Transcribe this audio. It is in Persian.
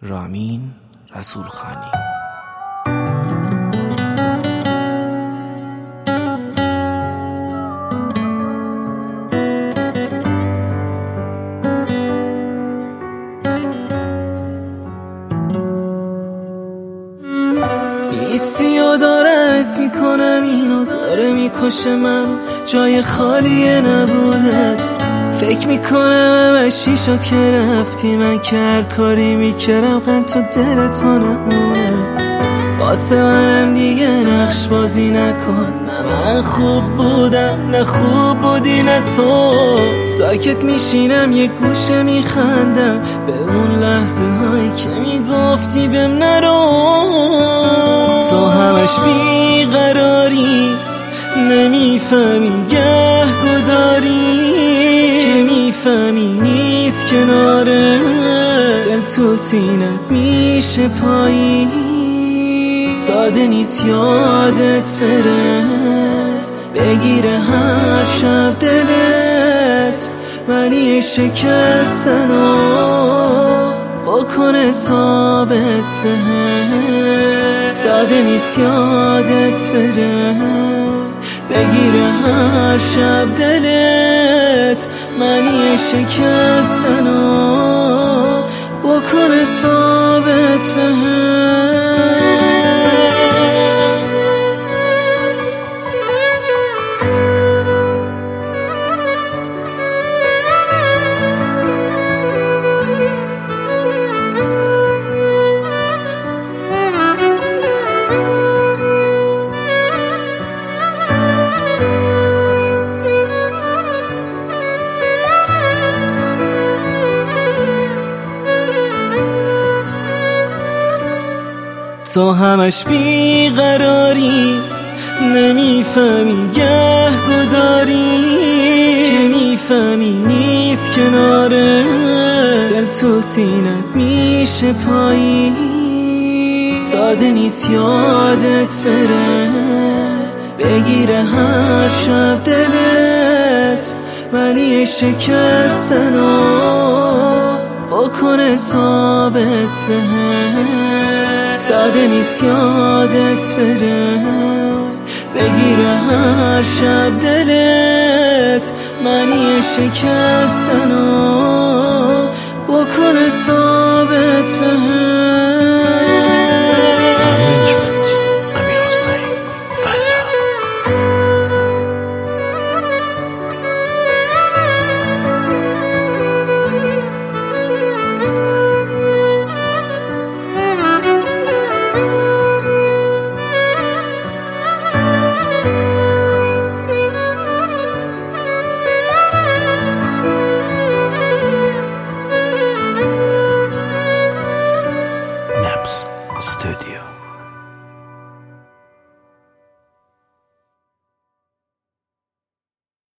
رامین رسولخانی. نیستی و داره حس میکنم اینو داره میکشه من جای خالیه نبودت. فکر میکنم همش چی شد که رفتی، من که هر کاری میکردم غم تو دلت نمونه. واسه منم دیگه نقش بازی نکن، نه من خوب بودم نه خوب بودی نه تو. ساکت میشینم یه گوشه میخندم به اون لحظه هایی که میگفتی بهم نرو. تو همش بیقراری، نمیفهمی گه گداری که میفهمی نیست کناره دل تو سینت میشه پایی. ساده نیست یادت بره بگیره هر شب دلت منی شکستنو بکنه ثابت بهم. ساده نیست یادت بره بگیره هر شب دلت منی شکستنو بکنه ثابت بهم. تو همش بیقراری، نمیفهمی گه گداری که میفهمی نیست کناره دل تو سینت میشه پایی. ساده نیست یادت بره بگیره هر شب دلت منی شکستنو بکنه ثابت بهم. ساده نیست یادت بره بگیره هر شب دلت منی شکستنو بکنه ثابت بهم.